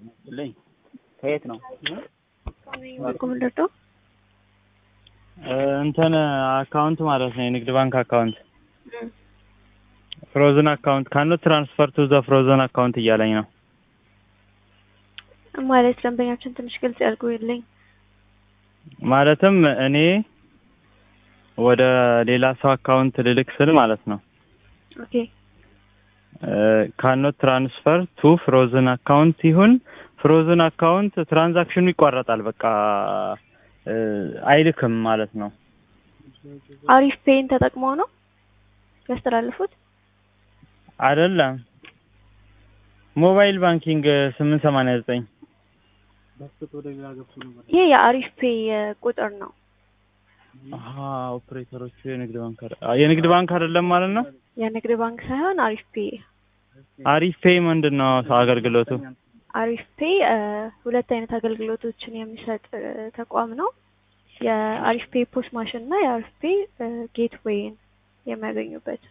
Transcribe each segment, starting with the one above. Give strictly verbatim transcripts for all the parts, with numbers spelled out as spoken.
ለይ ከየት ነው ኮምንደርቶ እንትን አካውንት ማለት ነው የንግድ ባንክ አካውንት ፍሮዘን አካውንት ካንዶ ትራንስፈር ቱ ዘ ፍሮዘን አካውንት እያለኝ ነው ማለት ደንበኛችን ትንሽ ግልጽ ያድርጉልኝ ማለትም እኔ ወደ ሌላ ሰው አካውንት ልልክ ስል ማለት ነው ኦኬ ካንዶ ትራንስፈር ቱ ፍሮዘን አካውንት ይሁን ፍሮዘን አካውንት ትራንዛክሽኑ ይቋረጣል በቃ አይልክም ማለት ነው አሪፍ ፔን ተጠቅመው ነው ያስተላልፉት አይደለም ሞባይል ባንኪንግ ስምንት ሰማንያ ዘጠኝ ይሄ የአሪፍ ፔ ቁጥር ነው አሃ ኦፕሬተሮቹ የንግድ ባንክ የንግድ ባንክ አይደለም ማለት ነው የንግድ ባንክ ሳይሆን አሪፍ ፔ አሪፍ ፔ ምንድነው አገልግሎቱ አሪፍ ፔ ሁለት አይነት አገልግሎቶችን የሚሰጥ ተቋም ነው የአሪፍ ፔ ፖስ ማሽን እና የአሪፍ ፔ ጌትዌይን የሚያገኙበት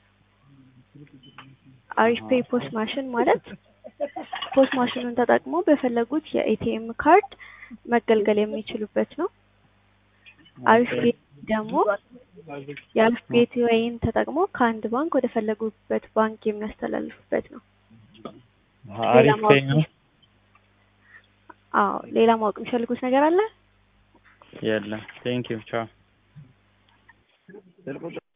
አሪፍ ፔ ፖስ ማሽን ማለት ፖስ ማሽኑን ተጠቅሞ በፈለጉት የኤቲኤም ካርድ መገልገል የሚችሉበት ነው አሪፍ ፔ ደግሞ የአሪፍ ፔ ጌትዌይን ተጠቅሞ ከአንድ ባንክ ወደ ፈለጉበት ባንክ የሚያስተላልፉበት ነው አሪፍ ፔ ነው አዎ ሌላ ማወቅ የሚፈልጉት ነገር አለ የለም ቴንክ ዩ ቻው